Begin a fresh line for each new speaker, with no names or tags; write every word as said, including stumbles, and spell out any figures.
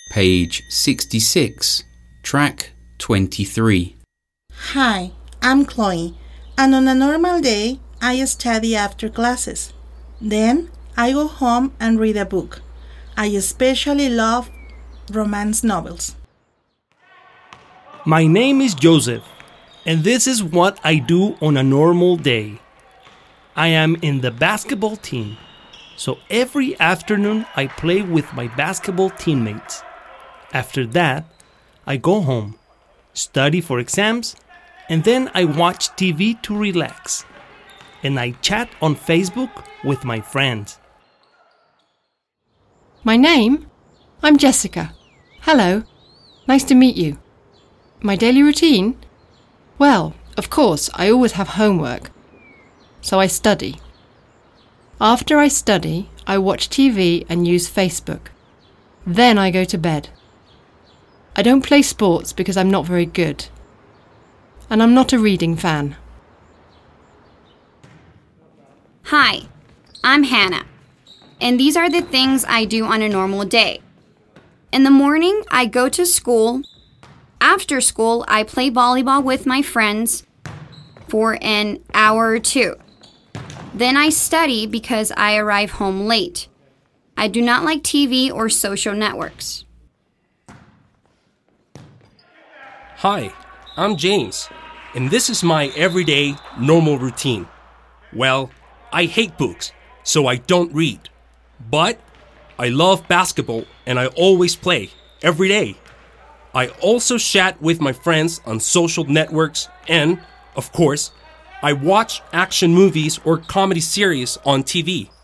page sixty-six, track twenty-three.
Hi, I'm Chloe, and on a normal day, I study after classes. Then, I go home and read a book. I especially love romance novels.
My name is Joseph, and this is what I do on a normal day. I am in the basketball team, so every afternoon I play with my basketball teammates. After that, I go home, study for exams, and then I watch T V to relax. And I chat on Facebook with my friends.
My name? I'm Jessica. Hello. Nice to meet you. My daily routine? Well, of course, I always have homework. So I study. After I study, I watch T V and use Facebook. Then I go to bed. I don't play sports because I'm not very good. And I'm not a reading fan.
Hi, I'm Hannah, and these are the things I do on a normal day. In the morning, I go to school. After school, I play volleyball with my friends for an hour or two. Then I study because I arrive home late. I do not like T V or social networks.
Hi, I'm James, and this is my everyday normal routine. Well, I hate books, so I don't read. But I love basketball and I always play, every day. I also chat with my friends on social networks and, of course, I watch action movies or comedy series on T V.